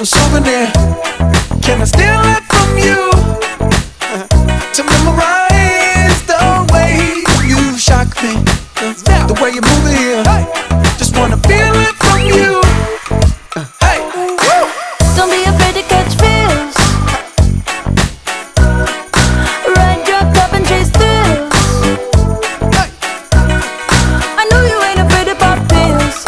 souvenir. Can I steal it from you? To memorize the way you shock me, the way you move it here. Just wanna feel it from you. Hey, don't be afraid to catch feels. Ride your cup and chase thrills. I know you ain't afraid to pop pills.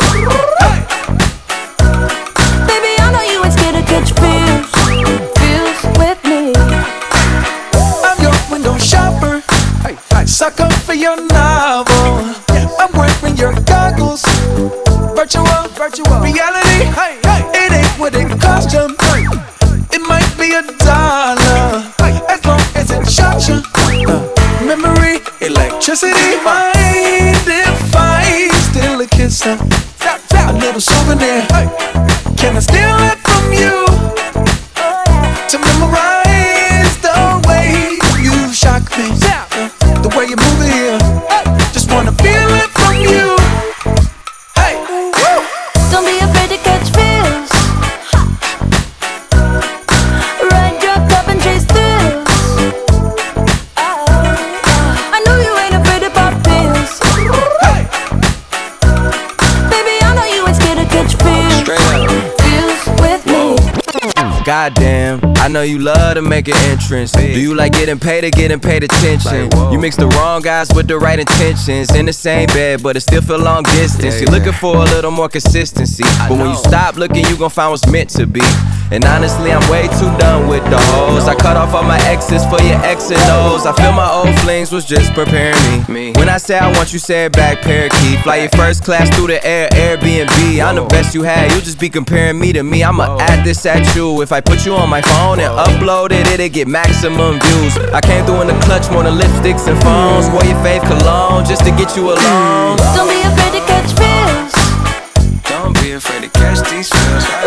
Baby, I know you ain't scared to catch feels. Feels with me. I'm your window shopper, sucker for your novel. I'm wearing your goggles. Virtual reality. It ain't what it cost you. It might be $1, as long as it shocks you. Memory, electricity. Mind if I steal a kiss? A little souvenir. Can I steal it from you? To memorize the way you shock me, the way you move it here. Just wanna feel it from you. Hey, don't be afraid to catch feels. Ride your cup and chase thrills. I know you ain't afraid to pop pills. Baby, I know you ain't scared to catch feels. Feels with me. Goddamn, I know you love to make an entrance. Do you like getting paid or getting paid attention? You mix the wrong guys with the right intentions. In the same bed, but it still feel long distance. You're looking for a little more consistency, but when you stop looking, you gon' find what's meant to be. And honestly, I'm way too done with the hoes. I cut off all my exes for your X and O's. I feel my old flings was just preparing me. When I say I want you, say it back, parakeet. Fly your first class through the air, Airbnb. I'm the best you had, you just be comparing me to me. I'ma add this at you. If I put you on my phone and upload it, it'll get maximum views. I came through in the clutch more than lipsticks and phones. Wore your fave cologne just to get you alone. Don't be afraid to catch feels. Don't be afraid to catch these feels.